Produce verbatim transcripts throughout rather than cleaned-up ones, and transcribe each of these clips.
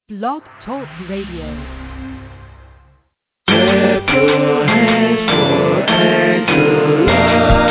Blog Talk Radio. Clap your hands for Angela.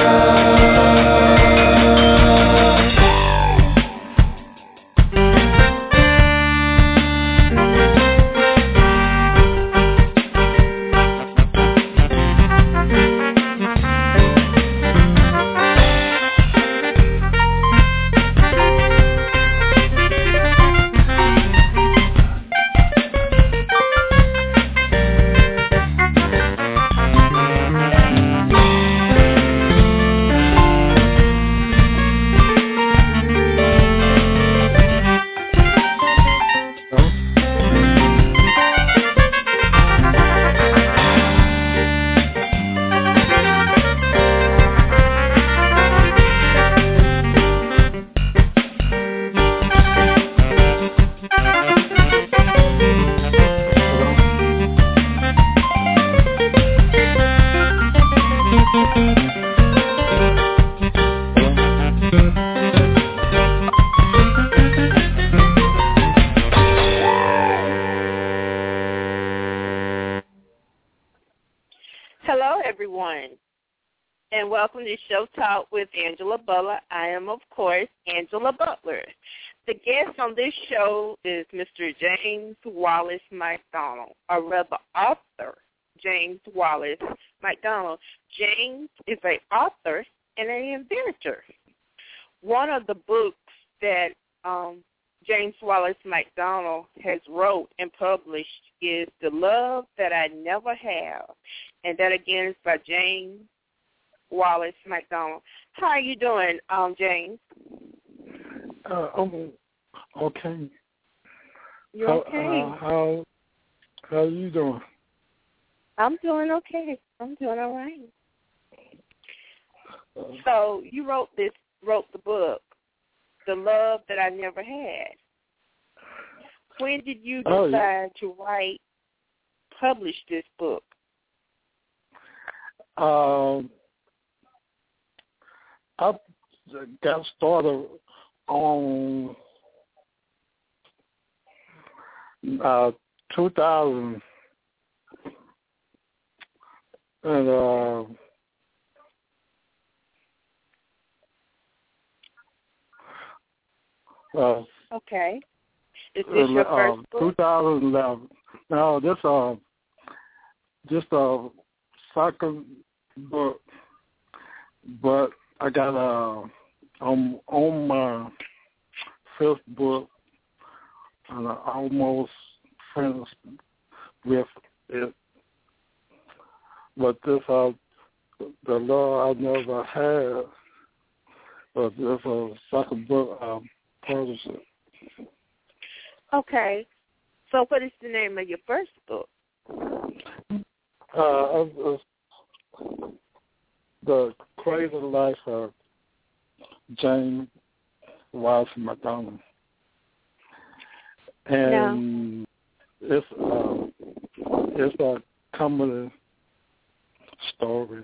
Welcome to Show Talk with Angela Butler. I am, of course, Angela Butler. The guest on this show is Mister James Wallace McDonald, or rather author James Wallace McDonald. James is an author and an inventor. One of the books that um, James Wallace McDonald has wrote and published is The Love That I Never Have, and that again is by James Wallace McDonald. How are you doing, um, James? Uh, I'm okay. You how, okay? Uh, how how are you doing? I'm doing okay. I'm doing all right. So you wrote this, wrote the book, The Love That I Never Had. When did you decide oh, yeah. to write, publish this book? Um. I got started on uh, two thousand, and uh, uh, okay. Is this your uh, first book? two thousand eleven. No, this uh, just a second book, but I got uh, on on my fifth book, and I'm almost finished with it. But this uh, the love I never had, but this uh, second book I published it. Okay. So what is the name of your first book? Uh, it was The Crazy Life of James Wallace McDonald. And no. it's uh, it's a comedy story.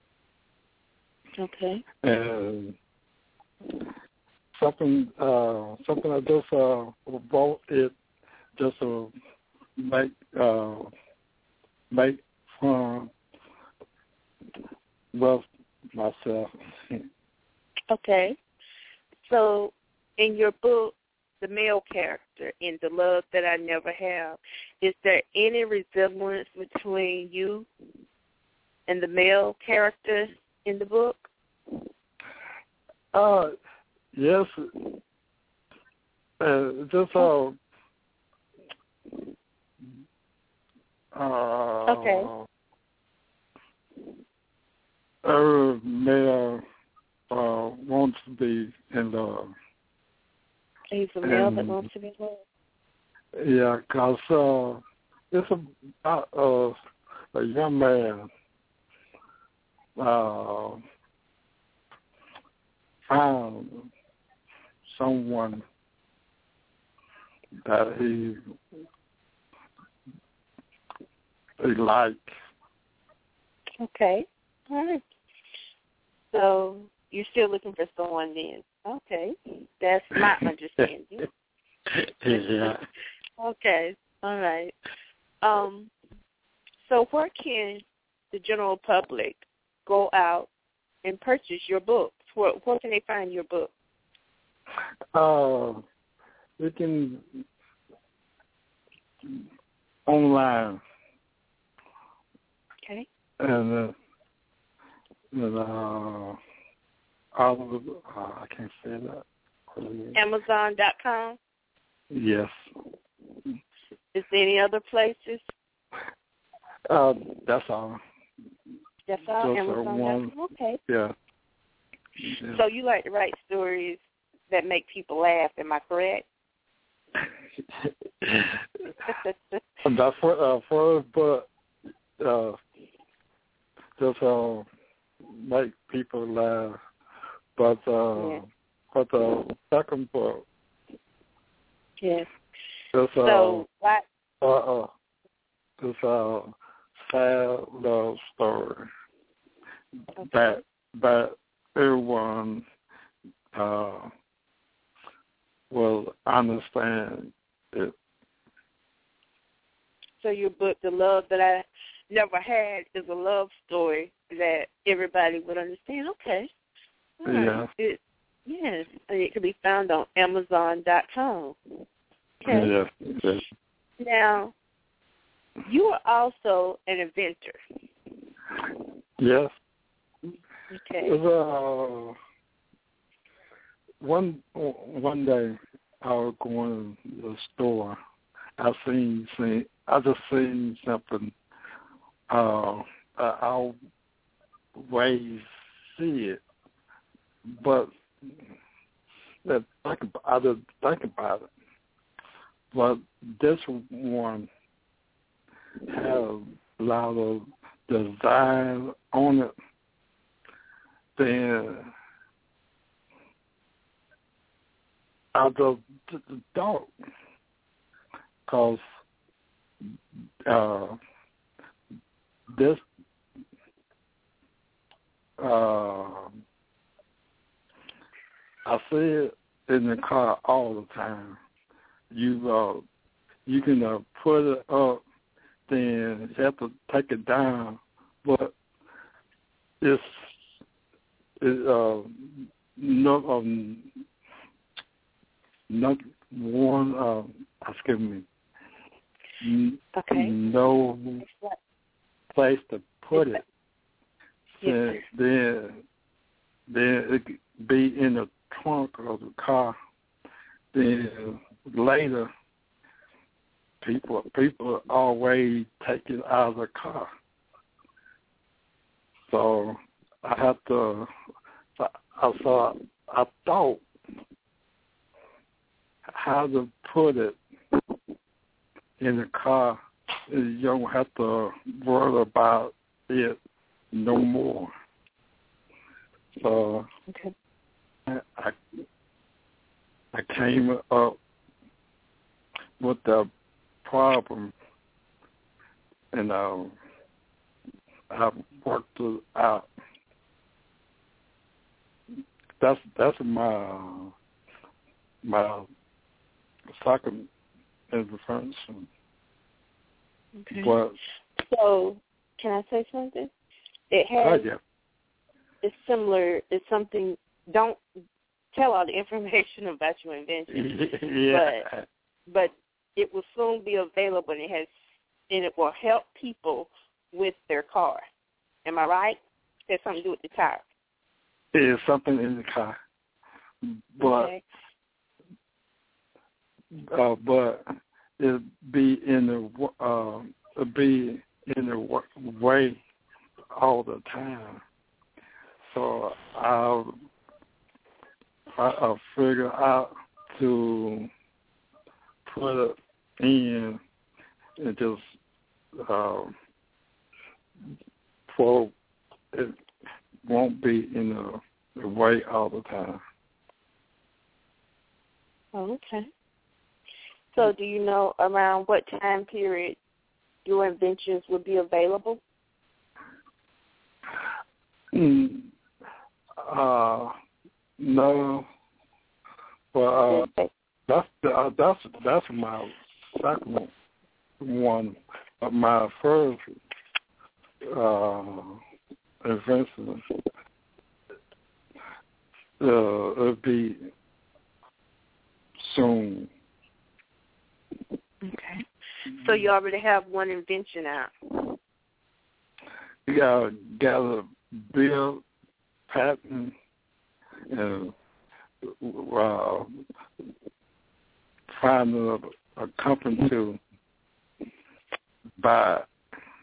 Okay. And something uh, something I just uh, wrote it just to make uh, make fun with myself. Okay. So in your book, the male character in The Love That I Never Have, is there any resemblance between you and the male character in the book? Uh, yes. Uh, just uh, uh okay. Every male uh, wants to be in love. He's a male and, that wants to be in love. Yeah, because uh, it's about uh, a young man uh, found someone that he he liked. Okay. All right. So you're still looking for someone then. Okay. That's my understanding. Yeah. Okay. All right. Um. So where can the general public go out and purchase your books? Where, where can they find your book? Uh, we can online. Okay. And uh, and uh, all of the, uh, I can't say that. Amazon dot com. Yes. Is there any other places? Uh, that's all. That's all. Just Amazon. one. Okay. Yeah. yeah. So you like to write stories that make people laugh? Am I correct? That's for uh, for but uh, just uh, make people laugh. But uh, yeah. but the second book. Yes. Just, uh, so what? Uh, uh, it's a sad love story Okay. that that everyone uh, will understand it. So your book, The Love That I Never Had, is a love story that everybody would understand. Okay. All right. Yeah. It, yes. And it can be found on Amazon dot com. Okay. Yes. Yes. Now, you are also an inventor. Yes. Okay. It was, uh, one one day I was going to the store. I seen, seen I just seen something. Uh, I always see it, but that think about, I didn't think about it. But this one had a lot of design on it. Then I just don't, because uh, this uh, I see it in the car all the time. You uh, you can uh, put it up, then you have to take it down, but it's it uh no um not one uh excuse me n- Okay. no place to put it. Yes, then then it could be in the trunk of the car. Then later, people people always take it out of the car. So I have to. I thought I thought how to put it in the car. You don't have to worry about it no more. So okay. I I came up with the problem, and um, I worked it out. That's that's my my second invention. Okay. But so, can I say something? It oh, has. yeah. It's similar. It's something. Don't tell all the information about your invention. yeah. But, but it will soon be available, and it has, and it will help people with their car. Am I right? It has something to do with the tire. There's something in the car, but okay. uh, but it be in the uh, it be in the way all the time. So I I, I figure out to put it in and just uh, for it won't be in the, the way all the time. Oh, okay. So do you know around what time period your inventions would be available? Mm, uh, no. Well, uh, that's uh, that's that's my second one. But my first uh, invention uh, it'll be soon. Okay. So you already have one invention out. You gotta gather bill, patent, and uh, find a, a company to buy it.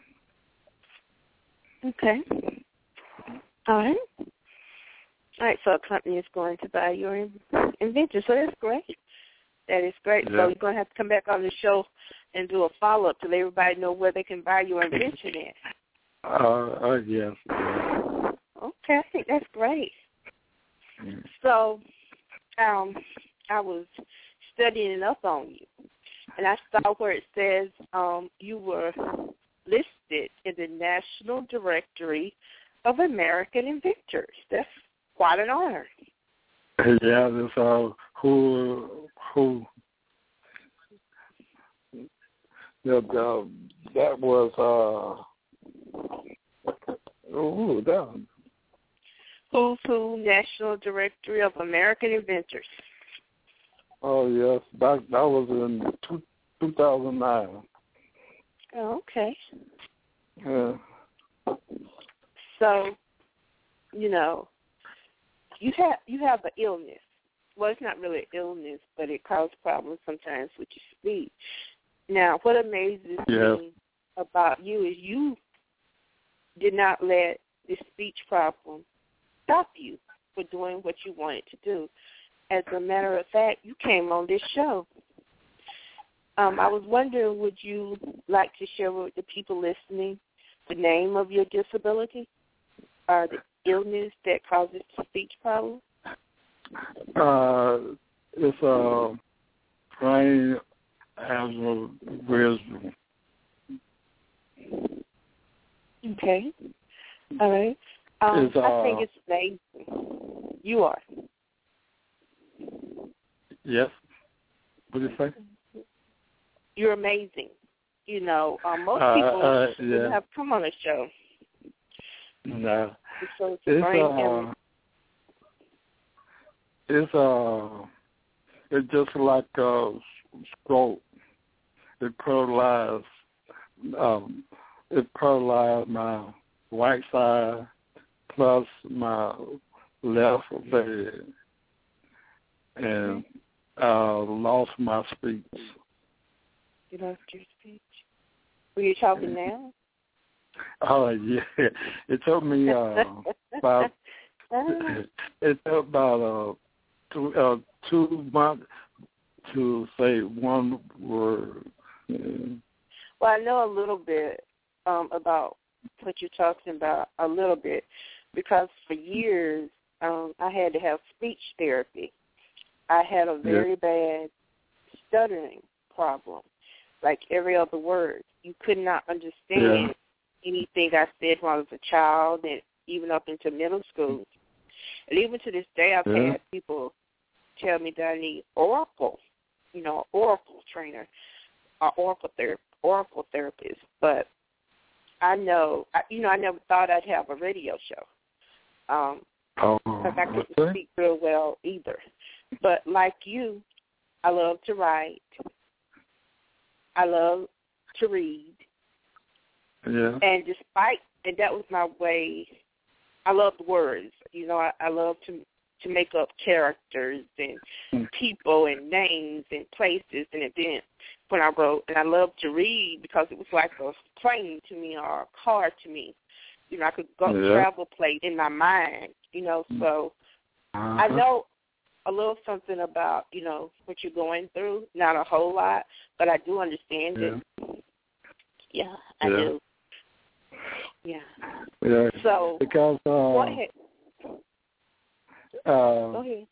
Okay. All right. All right, so a company is going to buy your in- invention. So that's great. That is great. Yeah. So you're going to have to come back on the show and do a follow-up to let everybody know where they can buy your invention at. Uh, uh yes. Yeah. Okay, I think that's great. Mm. So um, I was studying up on you, and I saw where it says um, you were listed in the National Directory of American Inventors. That's quite an honor. Yeah, that's uh, who who that uh, that was uh oh that Who's Who National Directory of American Inventors. oh yes, that that was in two, two thousand nine. Oh, okay. Yeah. So, you know, you have you have an illness. Well, it's not really an illness, but it causes problems sometimes with your speech. Now, what amazes Yes. me about you is you did not let this speech problem stop you for doing what you wanted to do. As a matter of fact, you came on this show. Um, I was wondering, would you like to share with the people listening the name of your disability or the illness that causes speech problems? Uh, it's a uh, brain aneurysm. Okay. All right. Um, It's, uh, I think it's amazing. You are. Yes. What did you say? You're amazing. You know, um, most Uh, people uh, wouldn't yeah. have come on a show. No. So it's, It's brain uh, it's uh, it's just like a stroke. It paralyzed, um, it paralyzed my right side plus my left leg, and uh, lost my speech. You lost your speech. Were you talking now? Oh yeah, it took me uh, about it took about uh, two, uh, two months to say one word. Yeah. Well, I know a little bit um, about what you're talking about, a little bit, because for years um, I had to have speech therapy. I had a very yeah. bad stuttering problem, like every other word. You could not understand yeah. anything I said when I was a child and even up into middle school. And even to this day, I've yeah. had people tell me that I need Oracle, you know, Oracle trainer, or Oracle therapist. Oracle therapist, but I know, I, you know, I never thought I'd have a radio show um, oh, because I couldn't okay. speak real well either. But like you, I love to write. I love to read. Yeah. And despite, and that was my way, I love words. You know, I, I love to to make up characters and mm. people and names and places and events when I wrote. And I love to read because it was like a plane to me or a car to me. You know, I could go yeah. travel place in my mind, you know, so uh-huh. I know a little something about, you know, what you're going through. Not a whole lot, but I do understand yeah. it. Yeah, I yeah. do. Yeah. Yeah. So, because, uh, go ahead. Uh, Go ahead.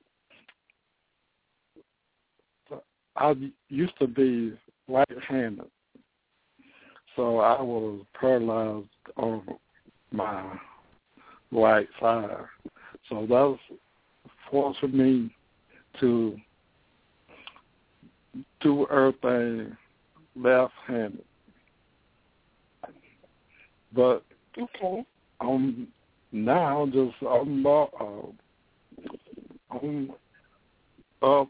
I used to be right-handed, so I was paralyzed on my right side. So that was forcing me to do everything left-handed. But okay. I'm now just I'm uh, I'm up,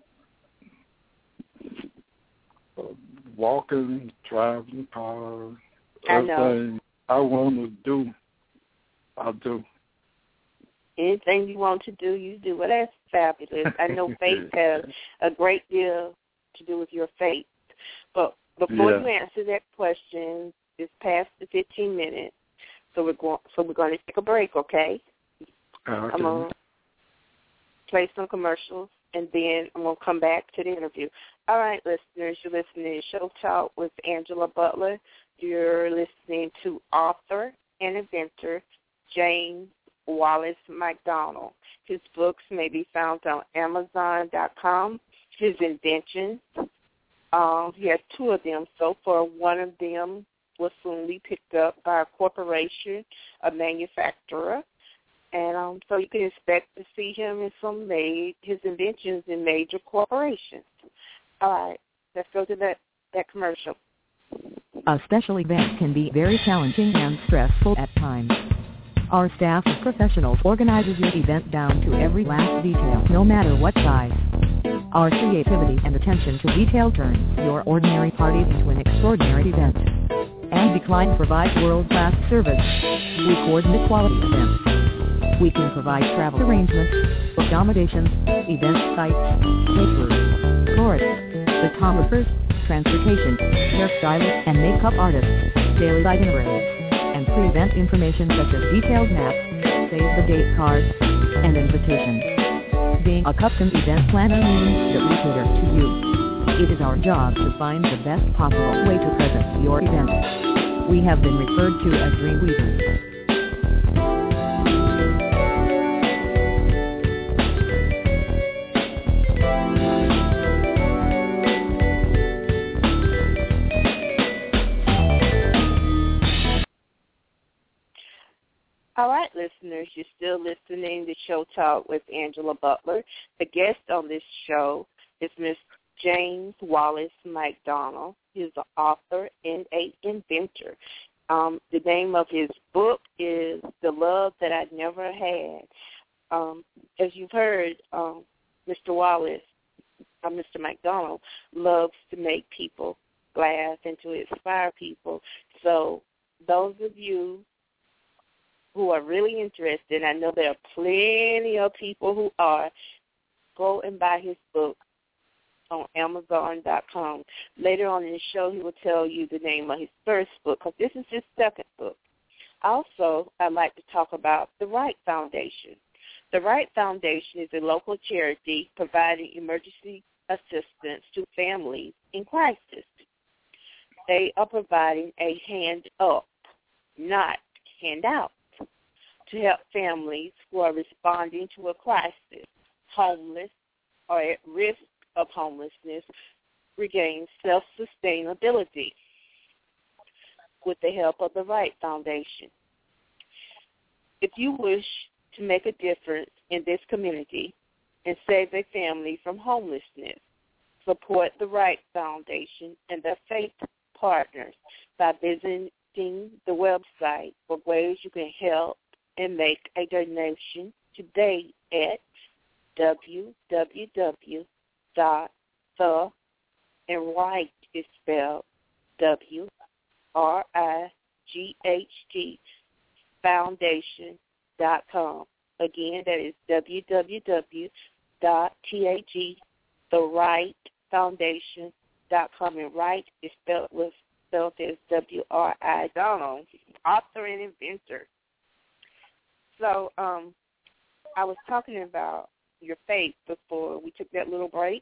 uh, walking, driving cars, everything I, I want to do, I do. Anything you want to do, you do. Well, that's fabulous. I know faith has a great deal to do with your faith. But before yeah. you answer that question, it's past the fifteen minutes, so we're going. So we're going to take a break, okay? Okay. I'm going to play some commercials, and then I'm going to come back to the interview. All right, listeners, you're listening to Show Talk with Angela Butler. You're listening to author and inventor James Wallace McDonald. His books may be found on Amazon dot com. His inventions, um, he has two of them so far. One of them will soon be picked up by a corporation, a manufacturer, and um, so you can expect to see him in some made his inventions in major corporations. All right, let's go to that, that commercial. A special event can be very challenging and stressful at times. Our staff of professionals organizes your event down to every last detail, no matter what size. Our creativity and attention to detail turns your ordinary party into an extraordinary event. And Decline provides world-class service. We coordinate quality events. We can provide travel arrangements, accommodations, event sites, caterers, florists, photographers, transportation, hairstylists and makeup artists, daily itineraries, and pre-event information such as detailed maps, save-the-date cards, and invitations. Being a custom event planner means that we cater to you. It is our job to find the best possible way to present your event. We have been referred to as Dreamweavers. All right, listeners, you're still listening to Show Talk with Angela Butler. The guest on this show is Mister James Wallace McDonald. He's an author and an inventor. Um, the name of his book is The Love That I Never Had. Um, as you've heard, um, Mister Wallace, uh, Mister McDonald, loves to make people laugh and to inspire people. So those of you who are really interested, I know there are plenty of people who are, go and buy his book on Amazon dot com. Later on in the show, he will tell you the name of his first book, because this is his second book. Also, I'd like to talk about the Wright Foundation. The Wright Foundation is a local charity providing emergency assistance to families in crisis. They are providing a hand up, not hand out, to help families who are responding to a crisis, homeless, or at risk of homelessness, regain self-sustainability with the help of the Wright Foundation. If you wish to make a difference in this community and save a family from homelessness, support the Wright Foundation and their faith partners by visiting the website for ways you can help and make a donation today at w w w dot the and Wright is spelled W R I G H T foundation dot com. Again, that is w w w dot the Wright foundation dot com, and Wright is spelled with spelled as W R I Donald, author and inventor. So um, I was talking about your faith before we took that little break.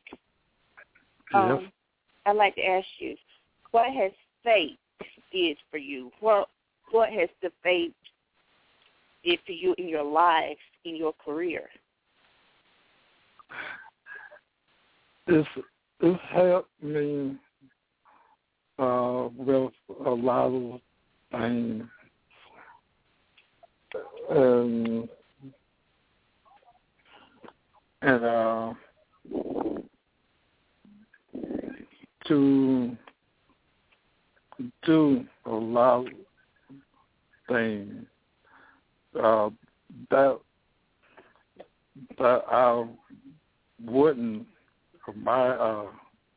Um, yes. I'd like to ask you, what has faith did for you? What what has the faith did for you in your life, in your career? It's it's helped me uh, with a lot of things. And, and uh, to do a lot of things uh, that that I wouldn't my uh,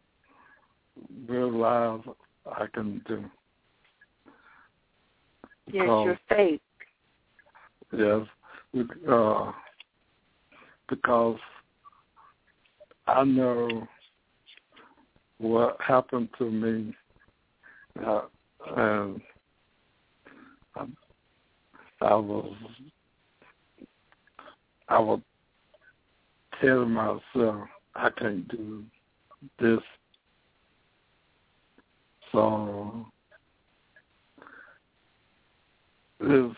realize I can do. Yes, your faith. Yes, uh, because I know what happened to me, uh, and I, I was I was telling myself I can't do this, so this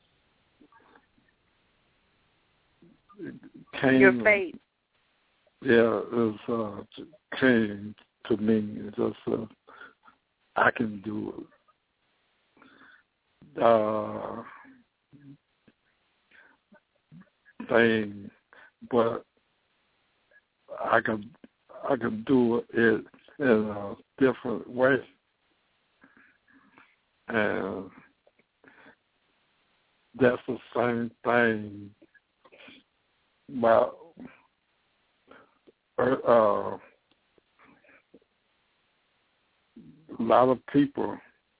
came. Your faith. Yeah, it uh, came to me. It's just uh, I can do it. Uh, thing, but I can I can do it in a different way, and that's the same thing. About uh, a lot of people,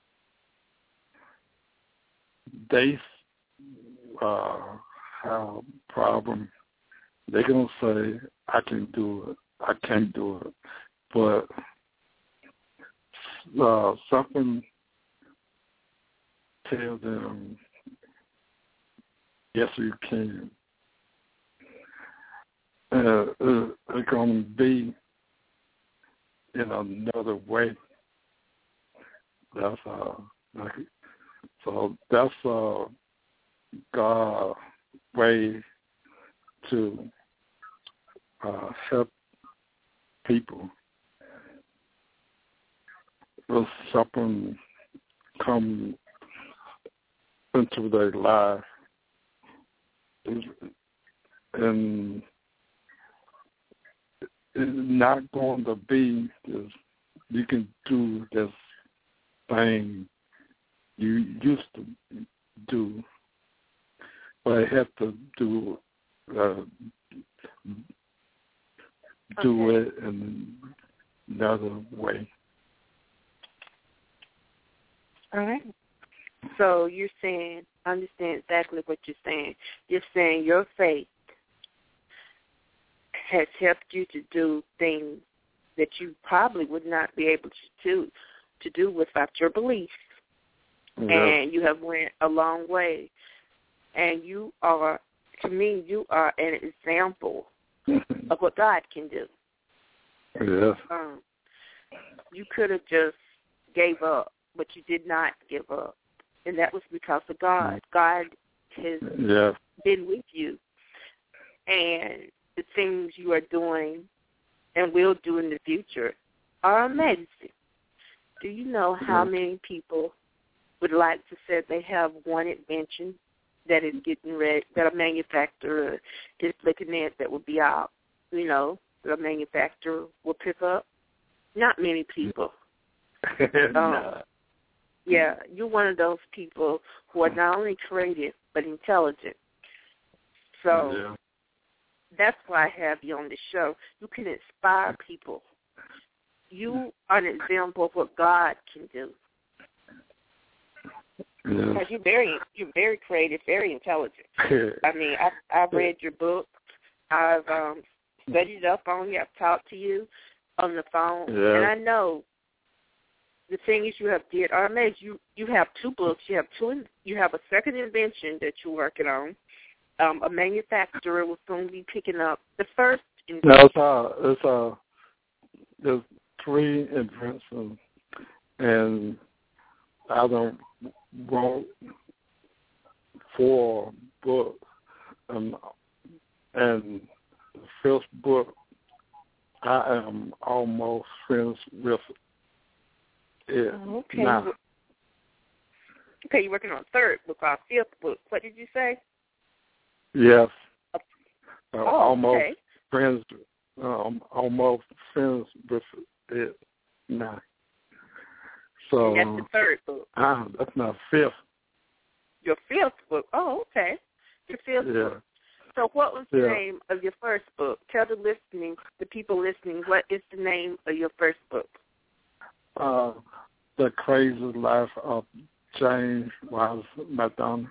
they uh, have a problem. They're gonna say, "I can do it. I can't do it," but uh, something tells them, "Yes, you can." Uh, it's going to be in another way. That's uh, like, so that's uh, God's way to uh, help people. If something come into their life, and it's not going to be this, you can do this thing you used to do, but I have to do uh, do okay. it in another way. All right. So you're saying, I understand exactly what you're saying. You're saying your faith has helped you to do things that you probably would not be able to do, to do without your belief. Yeah. And you have went a long way. And you are, to me, you are an example of what God can do. Yes. Um, you could have just gave up, but you did not give up. And that was because of God. God has yeah. been with you. And the things you are doing and will do in the future are amazing. Do you know how many people would like to say they have one invention that is getting ready, that a manufacturer is looking at that will be out, you know, that a manufacturer will pick up? Not many people. no. um, yeah, you're one of those people who are not only creative but intelligent. So yeah. that's why I have you on the show. You can inspire people. You are an example of what God can do. Yes. Because you're very, you're very creative, very intelligent. I mean, I, I've read your book. I've um, studied up on you. I've talked to you on the phone, yeah. and I know the things you have did are amazing. You you have two books. You have two. You have a second invention that you're working on. Um, a manufacturer will soon be picking up the first invention. No, it's uh, it's uh, there's three inventions, and I don't wrote four books, um, and the first book I am almost finished with it okay. now. Okay, you're working on a third book, our fifth book. What did you say? Yes. Uh, oh, almost okay. finished. Um, almost finished with it. Nah. So and that's the third book. Ah, that's my fifth. Your fifth book. Oh, okay. Your fifth Yeah. book. So what was the Yeah. name of your first book? Tell the listening, the people listening, what is the name of your first book? Uh, The Crazy Life of James Wallace McDonald.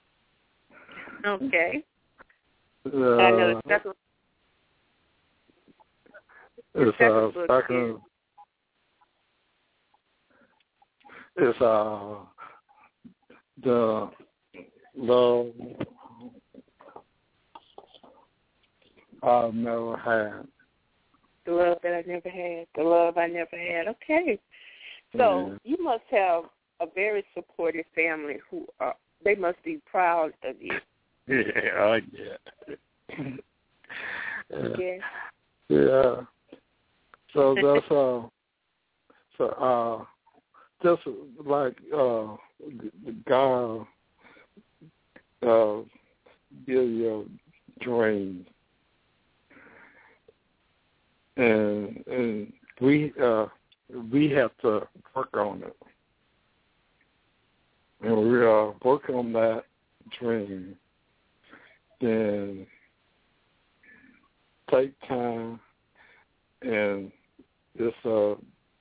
Okay. Uh, I know the second, the it's second uh, book second, is, it's uh, the love I've never had. The Love That I Never Had. The Love I Never Had. Okay. So Yeah. you must have a very supportive family who are, they must be proud of you. Yeah, I get it. Yeah. Yeah. Yeah. So that's uh, so uh, just like uh, God uh, give you a dream, and and we uh we have to work on it, and we uh work on that dream. Then take time and just uh,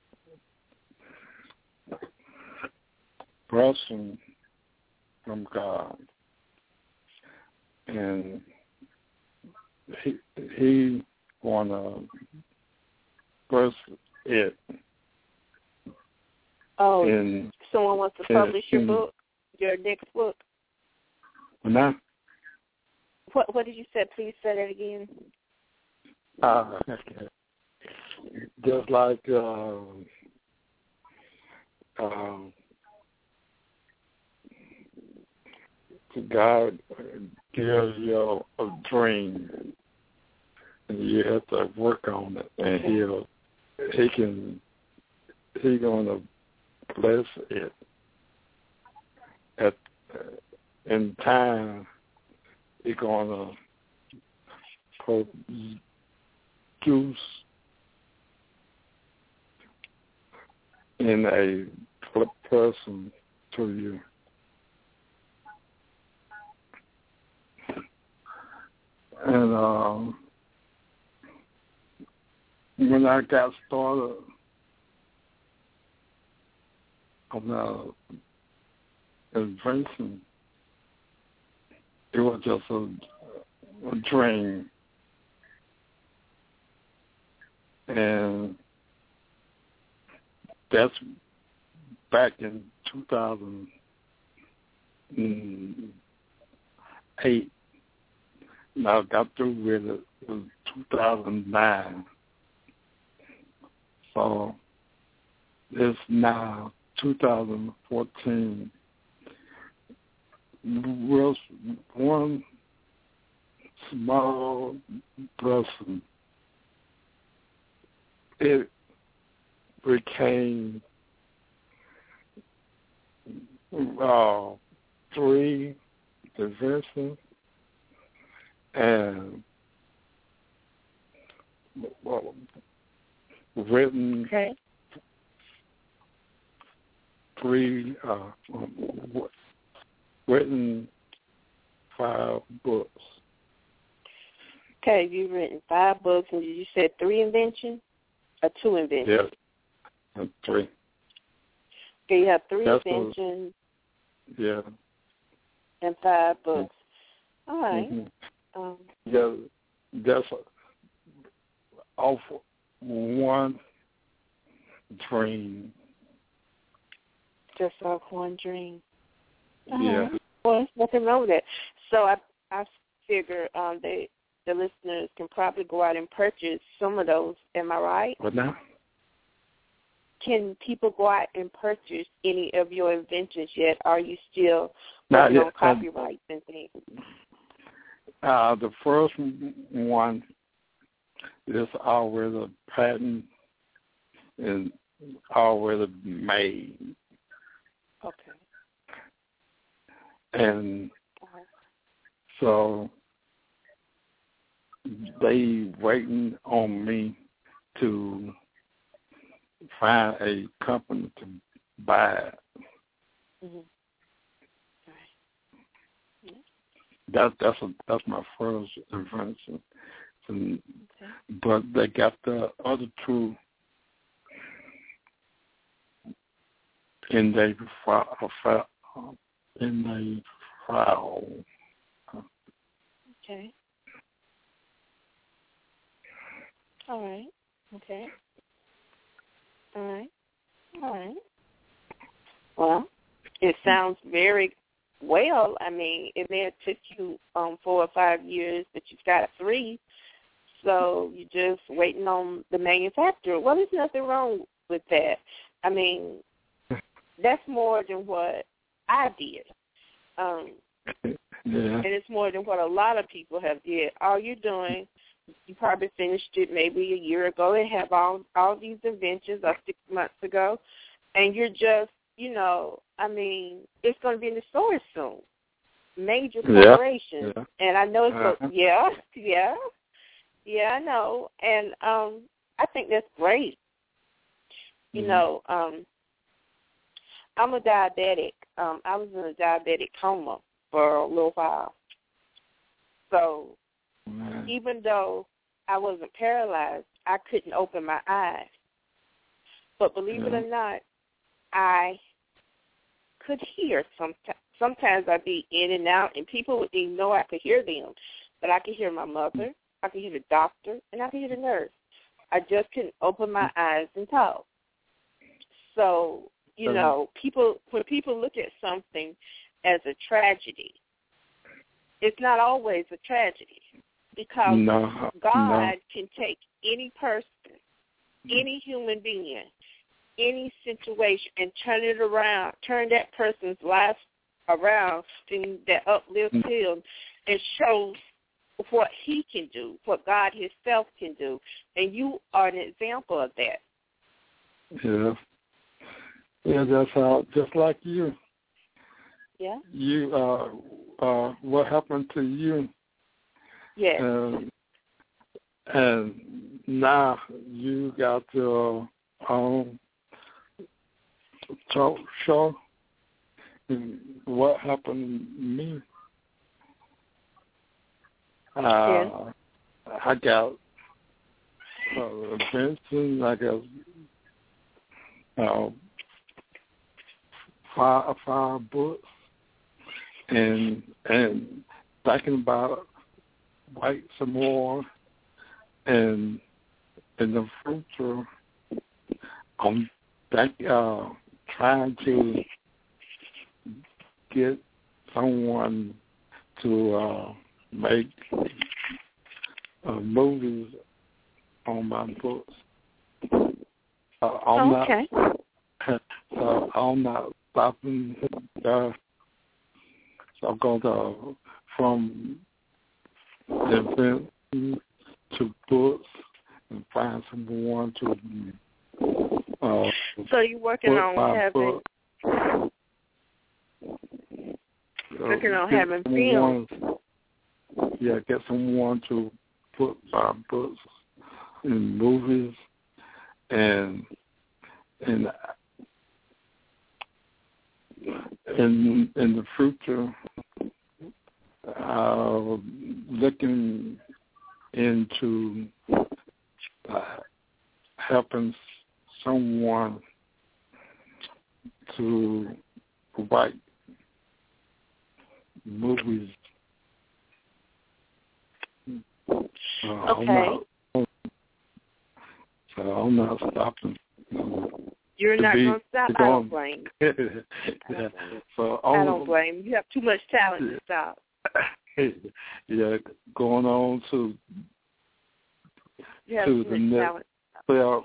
blessing from God, and he he wanna bless it. Oh, in, someone wants to in, publish your in, book, your next book. Now, What What did you say? Please say that again. uh, just like uh, um, God gives you a dream, and you have to work on it, and he'll he can he gonna bless it at in time. He gonna produce in a person to you. And um, when I got started on the invention, it was just a, a dream. And that's back in two thousand eight. And I got through with it in two thousand nine. So it's now two thousand fourteen. Was one small blessing. It became uh, three divisions and well, written Okay. three uh, written five books. Okay, you've written five books, and you said three inventions or two inventions? Yes, and three. Okay, you have three That's inventions a, yeah. and five books. All right. Mm-hmm. Um, Yeah, that's off one dream. just off one dream. All Yeah. right. Well, there's nothing wrong with that. So I I figure um, they the listeners can probably go out and purchase some of those. Am I right? What now? Can people go out and purchase any of your inventions yet? Are you still Not working on yet. copyrights and things? Uh, the first one is already patent and already made. Okay. And Uh-huh. so they waiting on me to find a company to buy it. Mm-hmm. Right. Yeah. That that's a, that's my first invention. And, okay. But they got the other two in the file. In the file. Okay. All right. Okay. All right. All right. Well, it sounds very well. I mean, it may have took you um, four or five years, but you've got three. So you're just waiting on the manufacturer. Well, there's nothing wrong with that. I mean, that's more than what I did. Um, yeah. And it's more than what a lot of people have did. All you're doing, you probably finished it maybe a year ago and have all all these inventions or six months ago, and you're just, you know, I mean, it's going to be in the stores soon. Major corporations. Yeah. And I know it's, uh-huh. a, yeah, yeah, yeah, I know. And um, I think that's great. You mm-hmm. know, um, I'm a diabetic. Um, I was in a diabetic coma for a little while. So mm-hmm. even though I wasn't paralyzed, I couldn't open my eyes. But believe yeah. it or not, I could hear sometimes. Sometimes I'd be in and out, and people wouldn't even know I could hear them. But I could hear my mother, I could hear the doctor, and I could hear the nurse. I just couldn't open my eyes and talk. So, you know, people when people look at something as a tragedy, it's not always a tragedy because no, God no. can take any person, any human being, any situation and turn it around, turn that person's life around and that uplifts him and shows what he can do, what God himself can do. And you are an example of that. Yeah. Yeah, that's how, just like you. Yeah. You, uh, uh, what happened to you? Yes. And, and now you got your own talk show. And what happened to me? Uh, yeah. I got uh, Benson, I got uh, five, five books, and and thinking about write some more, and in the future, I'm think, uh, trying to get someone to uh, make uh, movies on my books. Uh, I'm oh, okay. Not, so I'm not stopping there. So I'm going to, from event to books and find someone to. Uh, so you're working on having. Book. Working uh, on having films. Yeah, get someone to put my books in movies, and and in in the future, uh, looking into uh, helping someone to write movies. Uh, Okay. I'm not, so I'm not stopping. You're to not be, going to stop. To I don't blame you. yeah. So I don't blame you. You have too much talent to stop. Yeah, going on to You have to too the much next talent. well,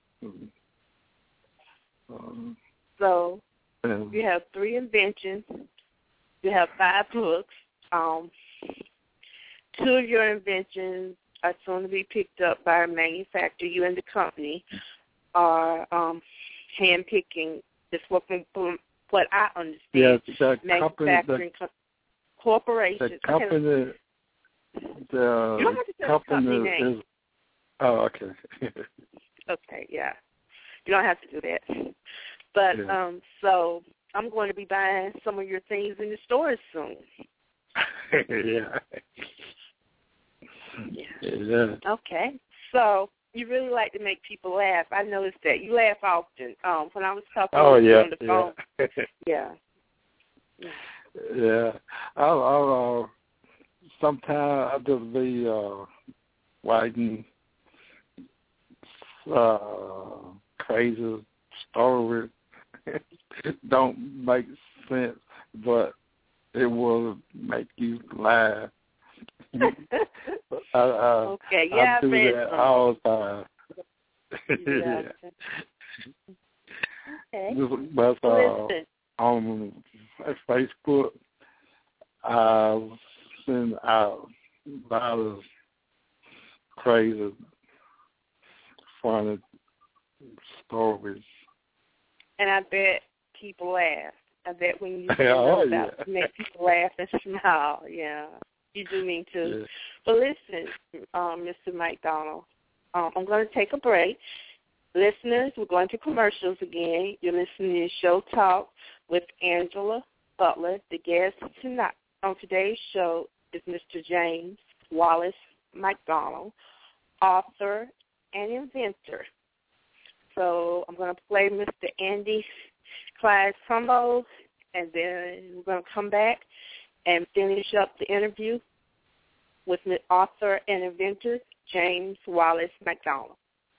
um, So and, you have three inventions. You have five books. Um, two of your inventions are soon to be picked up by a manufacturer. You and the company are um, hand-picking, just what, from what I understand, yeah, the manufacturing company, the, corporations. the company, okay. the You don't have to tell company, the company name. is, oh, okay. Okay, yeah. You don't have to do that. But yeah. um, so I'm going to be buying some of your things in the stores soon. yeah. Yeah. Yeah. Okay. So you really like to make people laugh. I noticed that. You laugh often. Um, when I was talking Oh, to you yeah. on the phone. Yeah. Yeah. Yeah. I'll, I'll uh, sometimes I'll just be uh, writing uh, crazy stories. Don't make sense, but it will make you laugh. I, I, okay, yeah, I do read that some. all the time. Yeah. yeah. Okay. But uh, Listen. on Facebook, I've sent out a lot of crazy, funny stories. And I bet people laugh. I bet when you say oh, those out, yeah. you make people laugh and smile. Yeah, you do me too. Yeah. But listen, um, Mister McDonald, um, I'm going to take a break. Listeners, we're going to commercials again. You're listening to Show Talk with Angela Butler. The guest tonight on today's show is Mister James Wallace McDonald, author and inventor. So I'm going to play Mister Andy Clyde's promo, and then we're going to come back and finish up the interview with the author and inventor, James Wallace McDonald.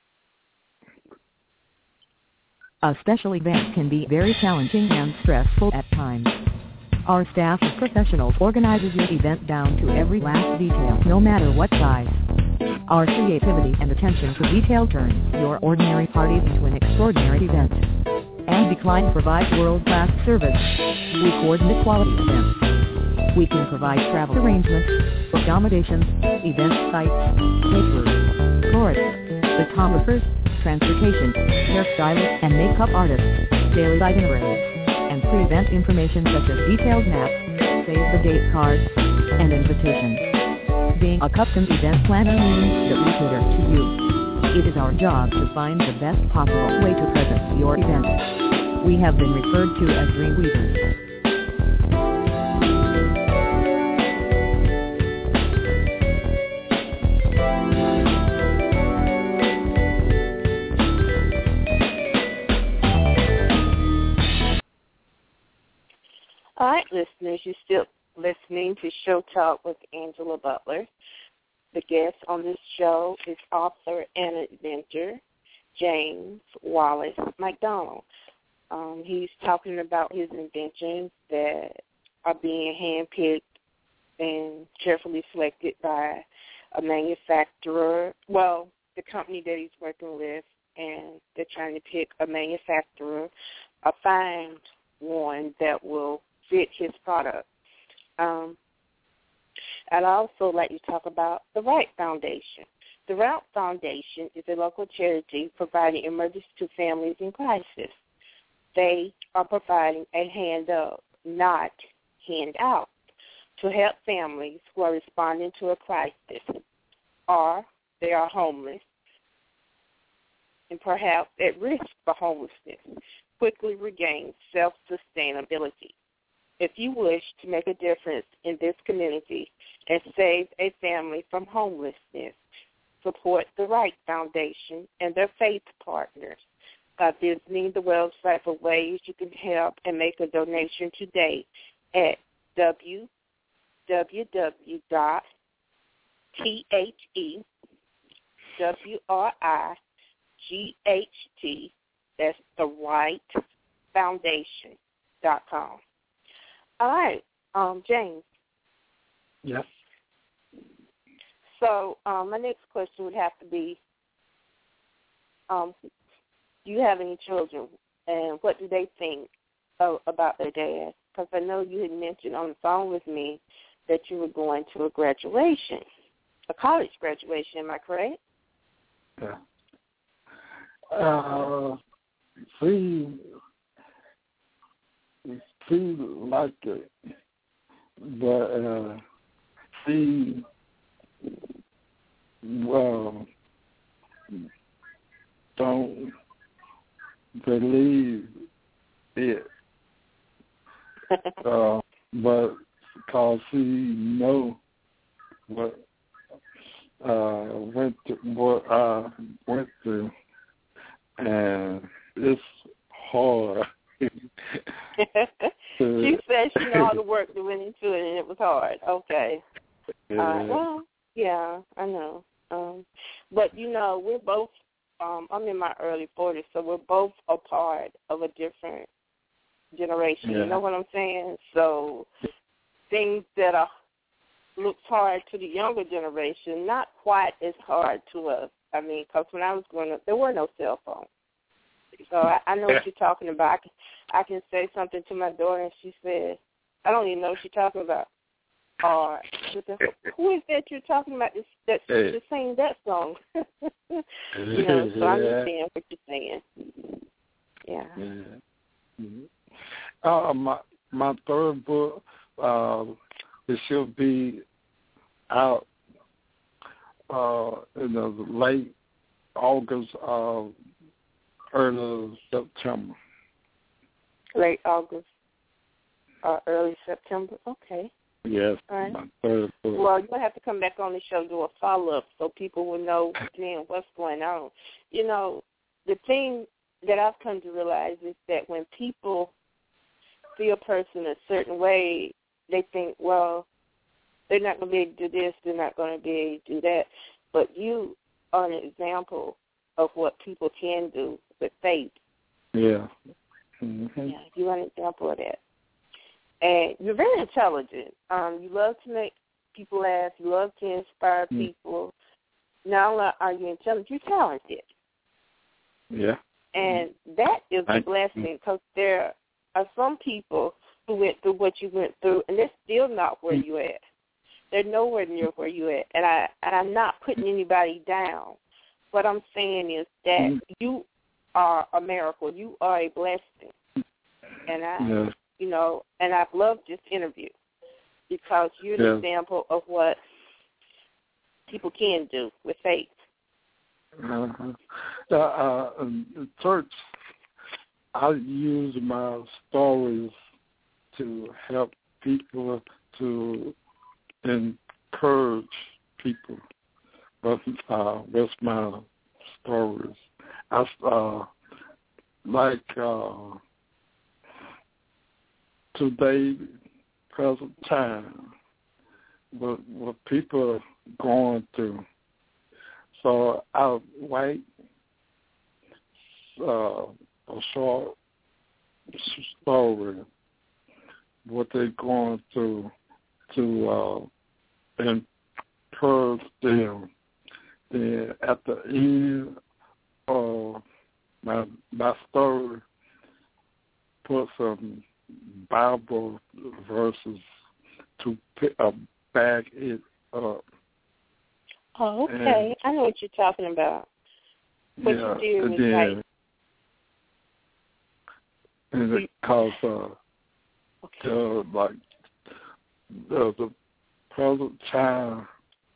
A special event can be very challenging and stressful at times. Our staff of professionals organizes your event down to every last detail, no matter what size. Our creativity and attention to detail turns your ordinary parties into an extraordinary event. And Decline provides world-class service. We coordinate quality events. We can provide travel arrangements, accommodations, event sites, caterers, florists, photographers, transportation, hairstylists and makeup artists, daily itineraries, and pre-event information such as detailed maps, save-the-date cards, and invitations. Being a custom event planner means that we cater to you. It is our job to find the best possible way to present your event. We have been referred to as Dreamweavers. All right, listeners, you're still listening to Show Talk with Angela Butler. The guest on this show is author and inventor James Wallace McDonald. Um, he's talking about his inventions that are being handpicked and carefully selected by a manufacturer, well, the company that he's working with, and they're trying to pick a manufacturer, or find one that will fit his product. Um, I'd also like to talk about the Wright Foundation. The Wright Foundation is a local charity providing emergency to families in crisis. They are providing a hand up, not hand out, to help families who are responding to a crisis, or they are homeless and perhaps at risk for homelessness, quickly regain self-sustainability. If you wish to make a difference in this community and save a family from homelessness, support the Wright Foundation and their faith partners by visiting the website for ways you can help and make a donation today at w w w dot the that's the Wright Foundation dot com. All right, um, James. Yes. So um, my next question would have to be, um, do you have any children, and what do they think of, about their dad? Because I know you had mentioned on the phone with me that you were going to a graduation, a college graduation. Am I correct? Yeah. Uh, see, she liked it, but uh, she, well, don't believe it, uh, but because he know what uh, went to, what I went through, and it's hard. She said she know all the work that went into it, and it was hard. Okay. Yeah. Uh, well, yeah, I know. Um, but, you know, we're both, um, I'm in my early forties, so we're both a part of a different generation. Yeah. You know what I'm saying? So things that are looks hard to the younger generation, not quite as hard to us. I mean, because when I was growing up, there were no cell phones. So I, I know what you're talking about. I can, I can say something to my daughter, and she said, I don't even know what she's talking about. Or, who is that you're talking about that's, that's, that's singing that song? You know, so I understand what you're saying. Yeah. yeah. Mm-hmm. Uh, my, my third book, uh, it should be out uh, in the late August, uh, early September. Late August, uh, early September. Okay. Yes, right. My third book. Well, you'll have to come back on the show and do a follow-up so people will know, man, what's going on. You know, the thing that I've come to realize is that when people see a person a certain way, they think, well, they're not going to be able to do this, they're not going to be able to do that. But you are an example of what people can do with faith. Yeah. Mm-hmm. Yeah, you are an example of that. And you're very intelligent. Um, you love to make people laugh. You love to inspire mm-hmm. people. Not only are you intelligent, you're talented. Yeah. And that is a blessing because there are some people who went through what you went through, and they're still not where mm-hmm. you're at. They're nowhere near where you're at. And, I, and I'm not putting anybody down. What I'm saying is that mm-hmm. you are a miracle. You are a blessing. And I, yeah. you know, and I've loved this interview because you're yeah. an example of what people can do with faith. Uh-huh. Uh, uh, in church, I use my stories to help people, to encourage people. But uh, that's my stories. I uh, like uh, today, present time, what what people are going through. So I write uh, a short story, what they're going through, to uh, encourage them. Then at the end of my my story, put some Bible verses to uh, back it up. Oh, okay. And, I know what you're talking about. What yeah, you do is then, right. And because uh, okay. uh, like the, the present time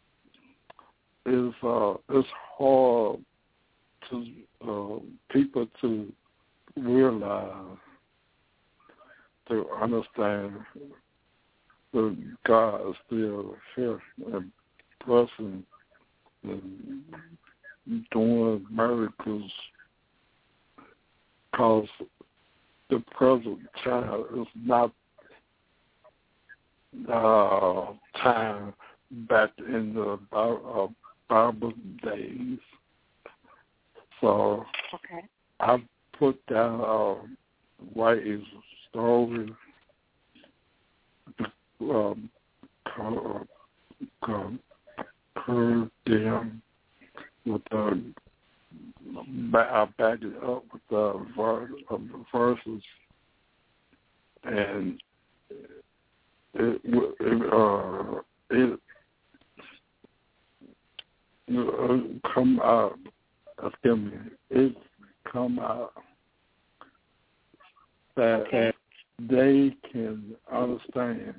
is uh, it's hard to uh, people to realize, to understand that God is still here and blessing and doing miracles, because the present time is not uh, time back in the uh, Bible days. So okay. I put down uh, white is story, um, curve them with the I back it up with the verse, uh, verses, and it it uh it, it come out. Excuse me. It come out that okay. they can understand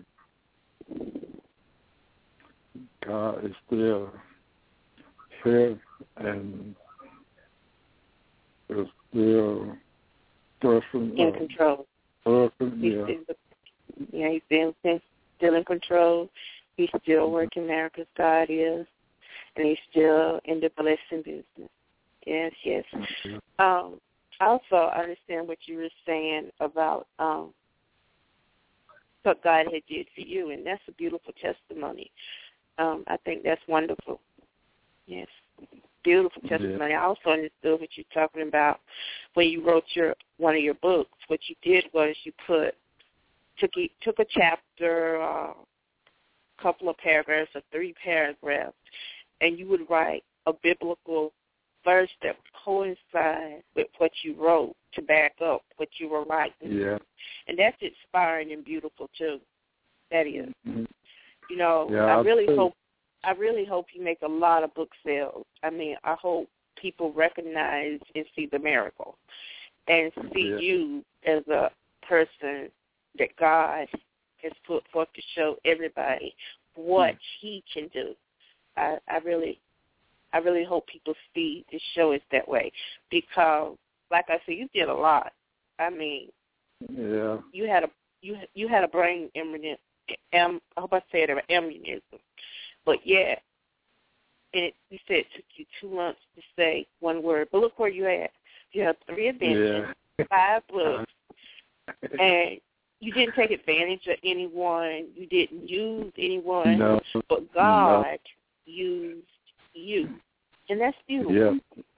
God is still here and is still person, in uh, control. person, He's yeah. still, yeah, he's still, still in control. He's still working there because God is, and he's still in the blessing business. Yes, yes. Okay. Um, also, I understand what you were saying about um, what God had did for you, and that's a beautiful testimony. Um, I think that's wonderful. Yes, beautiful testimony. Yeah. I also understood what you're talking about when you wrote your one of your books. What you did was you put took a, took a chapter, a uh, couple of paragraphs, or three paragraphs, and you would write a biblical verse that would coincide with what you wrote to back up what you were writing. Yeah. And that's inspiring and beautiful too. That is. Mm-hmm. You know, yeah, I really too. hope I really hope you make a lot of book sales. I mean, I hope people recognize and see the miracle and see yeah. you as a person that God has put forth to show everybody what mm-hmm. he can do. I, I really I really hope people see the show is that way because, like I said, you did a lot. I mean, yeah, you had a you you had a brain aneurysm. Um, I hope I said it, aneurysm. But yeah, and it, you said it took you two months to say one word. But look where you at. You have three inventions, yeah. five books, and you didn't take advantage of anyone. You didn't use anyone. No, but God no. used you, and that's beautiful. Yeah.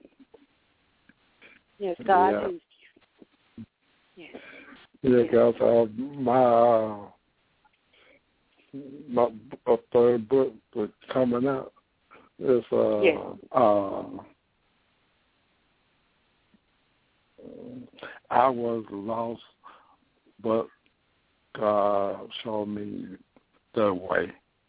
Yes, God yeah. used you. Yes. Yeah, because uh, my uh, my a third book was coming out. It's uh, yes. uh, I was lost, but God showed me the way.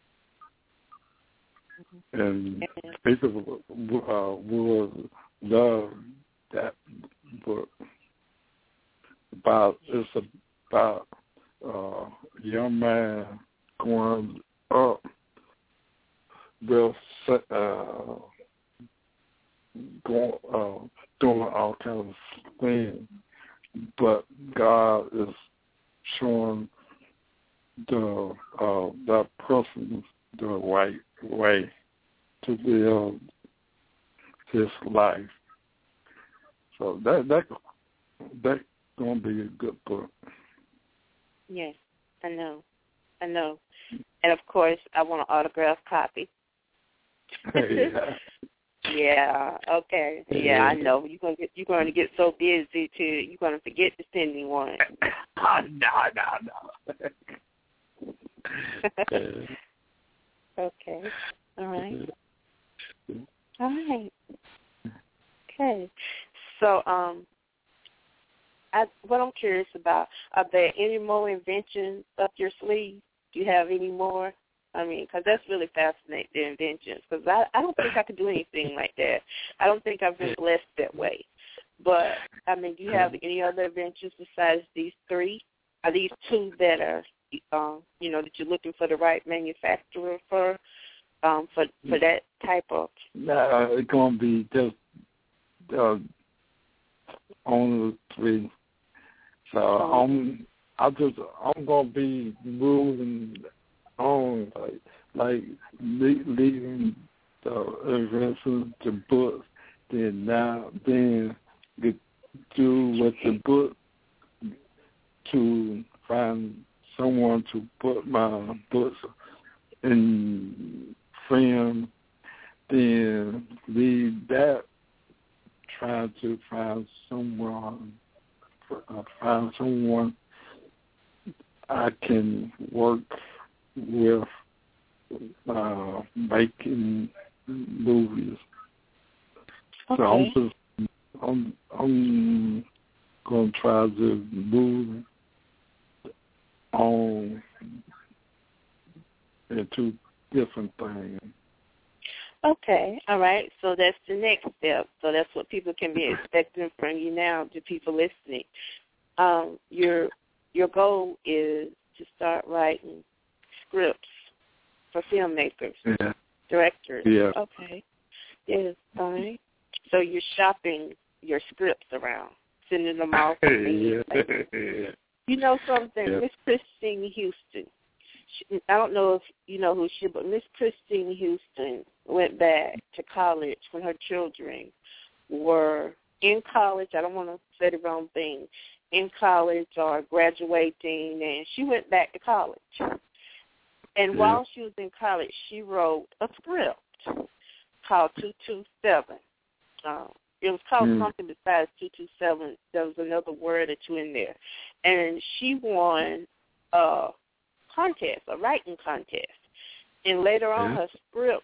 And people uh, would love that book. About it's about uh, a young man going up, with uh, going uh, doing all kinds of things, but God is showing the uh, that person the right way to build his life. So that that that's gonna be a good book. Yes, I know, I know, and of course I want an autographed copy. yeah. Yeah. Okay. Yeah, yeah, I know. You're gonna get you're going to get so busy too. You're going to forget to send me one. no, no, no. Okay. All right. All right. Okay. So, um, I, what I'm curious about, are there any more inventions up your sleeve? Do you have any more? I mean, because that's really fascinating, the inventions, because I, I don't think I could do anything like that. I don't think I've been blessed that way. But, I mean, do you have any other inventions besides these three? Are these two that are, um, you know, that you're looking for the right manufacturer for, um, for for that type of? No, it's going to be just uh, only three. So I'm, I just, I'm going to be moving on, like, like leaving the inventions, the books, then now, then get do with the book to find someone to put my books in film, then leave that, try to find someone, uh, find someone I can work with uh, making movies. Okay. So I'm just, I'm, I'm going to try to move on into different things. Okay, all right. So that's the next step. So that's what people can be expecting from you now, to people listening. Um, your your goal is to start writing scripts for filmmakers, yeah. directors. Yeah. Okay. Yes, all right. So you're shopping your scripts around. sending them off. yeah. You know something, Yeah. Miss Christine Houston. She, I don't know if you know who she, but Miss Christine Houston went back to college when her children were in college. I don't want to say the wrong thing. In college or graduating, and she went back to college. And Yeah. while she was in college, she wrote a script called two two seven. Um, it was called Mm. something besides two two seven. There was another word or two in there. And she won a contest, a writing contest. And later on, Yeah. her script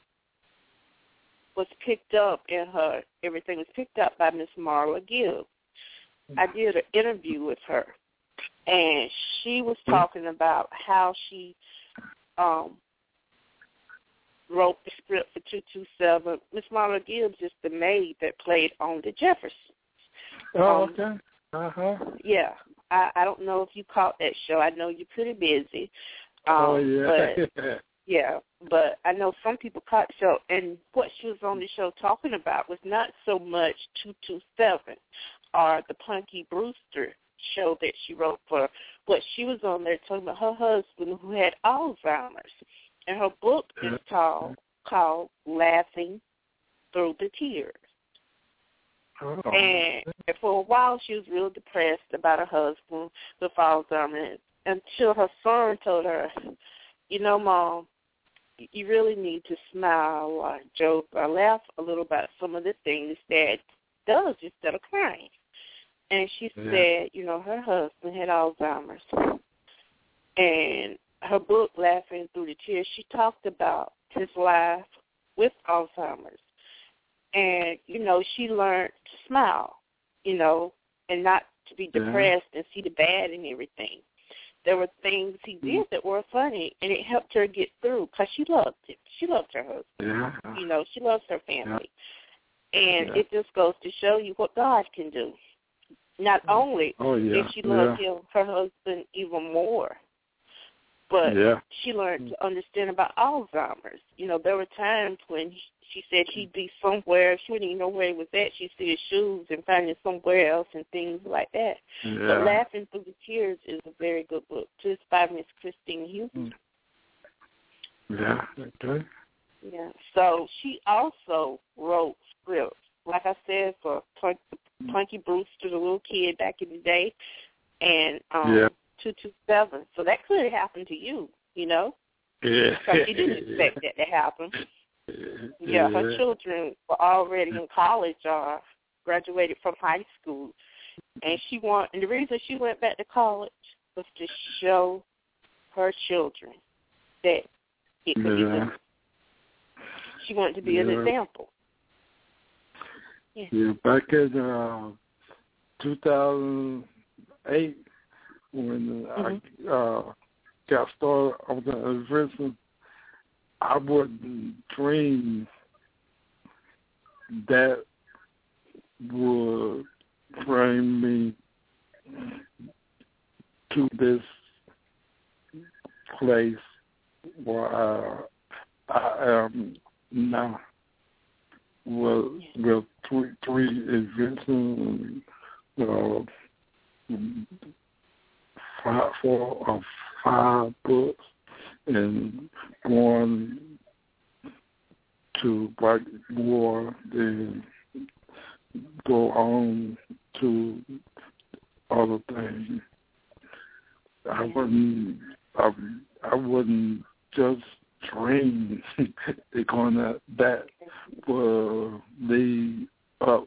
was picked up, and her everything was picked up by Miss Marla Gibbs. I did an interview with her, and she was talking about how she um, wrote the script for two two seven. Miss Marla Gibbs is the maid that played on The Jeffersons. Oh, Um, okay. Uh-huh. Yeah. I, I don't know if you caught that show. I know you're pretty busy. Um, oh, yeah. But, yeah, but I know some people caught the show, and what she was on the show talking about was not so much two two seven or the Punky Brewster show that she wrote for. What she was on there talking about her husband who had Alzheimer's, and her book is called called Laughing Through the Tears. Oh. And for a while, she was real depressed about her husband with Alzheimer's until her son told her, you know, Mom, you really need to smile or joke or laugh a little about some of the things that does instead of crying. And she Yeah. said, you know, her husband had Alzheimer's. And her book, Laughing Through the Tears, she talked about his life with Alzheimer's. And, you know, she learned to smile, you know, and not to be depressed yeah. and see the bad in everything. There were things he did that were funny, and it helped her get through because she loved him. She loved her husband. Yeah. You know, she loves her family. Yeah. And yeah. it just goes to show you what God can do. Not only oh, yeah. did she love yeah. him, her husband even more, but yeah. she learned to understand about Alzheimer's. You know, there were times when she said she'd be somewhere. She wouldn't even know where he was at. She'd see his shoes and find it somewhere else and things like that. Yeah. But Laughing Through the Tears is a very good book, too. It's by Miss Christine Houston. Yeah, okay. Yeah. So she also wrote scripts, like I said, for Punky, Punky Brewster, the little kid back in the day, and um, yeah. two two seven. So that could have happened to you, you know? Yeah. Because she didn't expect that to happen. Yeah, her children were already in college or graduated from high school. And she want, and the reason she went back to college was to show her children that it could yeah. be done. She wanted to be yeah. an example. Yeah, yeah back in uh, two thousand eight, when mm-hmm. I uh, got started on the university, I wouldn't dream that would bring me to this place where uh, I am now. With, with three, three inventions, uh, five, four or five books, and going to write more, then go on to other things. I wouldn't, I, I wouldn't just dream it going that that will lead up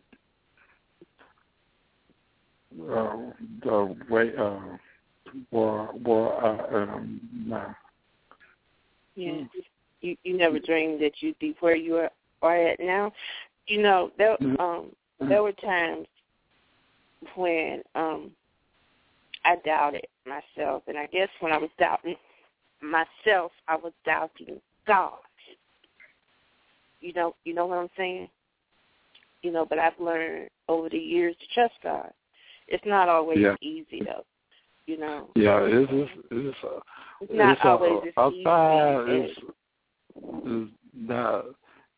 uh, the way uh, where where I am now. Yeah, you you never dreamed that you'd be where you are, are at now. You know, there um there were times when um I doubted myself, and I guess when I was doubting myself, I was doubting God. You know, you know what I'm saying? You know, but I've learned over the years to trust God. It's not always yeah. easy, though. You know. Yeah, it's it's it's, uh, it's not it's always uh, as easy. Outside it's, it's not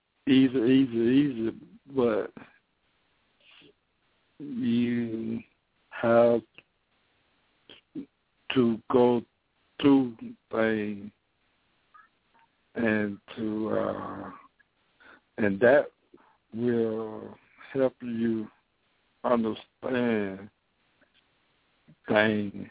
easy, easy, easy, but you have to go through things and to uh, and that will help you understand things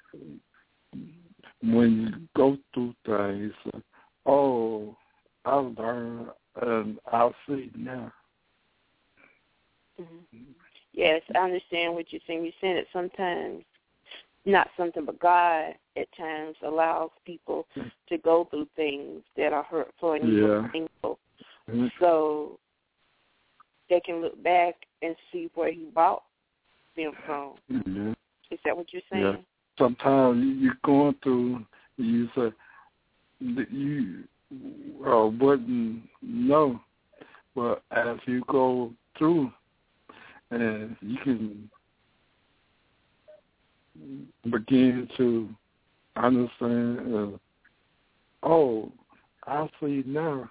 when you go through things. Oh, I learned and I see now. Mm-hmm. Yes, I understand what you're saying. You're saying that sometimes, not something, but God at times allows people to go through things that are hurtful and yeah. painful, mm-hmm. so they can look back and see where He brought them from. Mm-hmm. Is that what you're saying? Yeah. Sometimes you're going through, you say, you uh, wouldn't know, but as you go through, and you can begin to understand, uh, oh, I see now.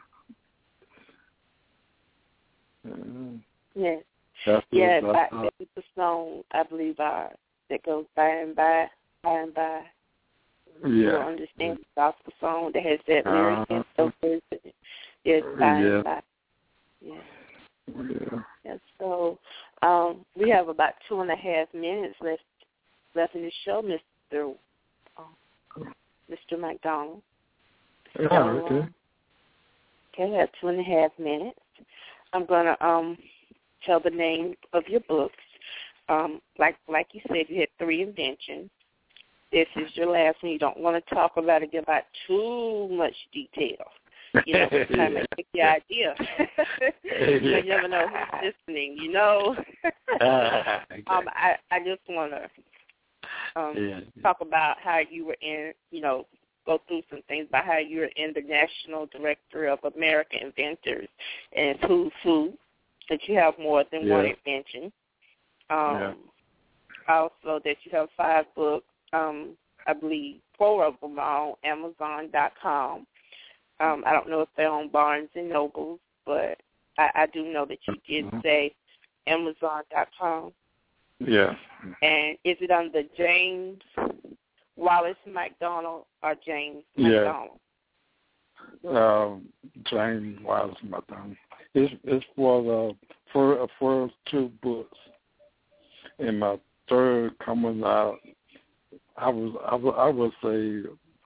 Uh, yes. That's yes, it, that's I, it's a song, I believe, uh, that goes by and by, by and by. Yeah. You don't understand the gospel song that has that lyric and so forth. Yes, by yeah. and by. Yeah. Yeah. And so um, we have about two and a half minutes left left in the show, Mister Um, Mister McDonald. Yeah, so, okay. Um, okay, I have two and a half minutes. I'm gonna um tell the name of your books. Um, like like you said, you had three inventions. This is your last one. You don't want to talk about it about too much detail. You know, sometimes yeah. I get the idea. yeah. You never know who's listening, you know. uh, okay. um, I, I just want to um, yeah. talk about how you were in, you know, go through some things about how you were in the National Directory of American Inventors and Who's Who, that you have more than yeah. one invention. Um, yeah. Also that you have five books, um, I believe four of them are on Amazon dot com. Um, I don't know if they're on Barnes and Noble, but I, I do know that you did say Amazon dot com. Yeah. And is it under James Wallace McDonald or James yeah. McDonald? Um, James Wallace McDonald. It's it's for the for for two books, and my third coming out. I was I would I would say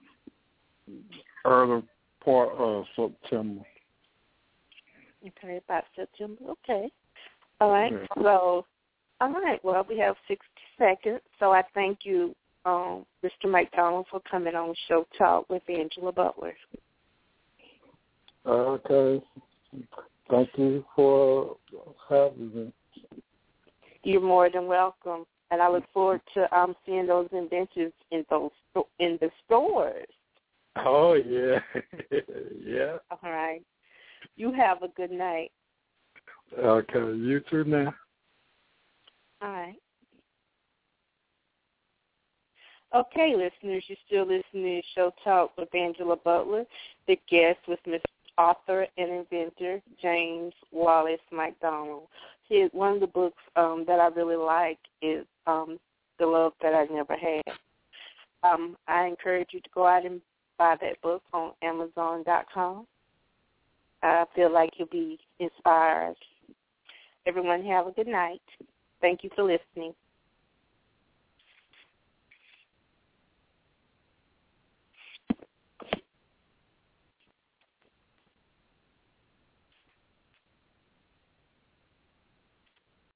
early part of September. Okay, about September. Okay. All right. Yeah. So, all right. Well, we have sixty seconds. So I thank you, um, Mister McDonald, for coming on Show Talk with Angela Butler. Okay. Thank you for having me. You're more than welcome, and I look forward to um, seeing those inventions in those in the stores. Oh yeah, yeah. All right. You have a good night. Okay, you too now. All right. Okay, listeners, you're still listening to Show Talk with Angela Butler. The guest was Mister Author and inventor James Wallace McDonald. His, one of the books um, that I really like is um, The Love That I Never Had. Um, I encourage you to go out and buy that book on Amazon dot com. I feel like you'll be inspired. Everyone have a good night. Thank you for listening.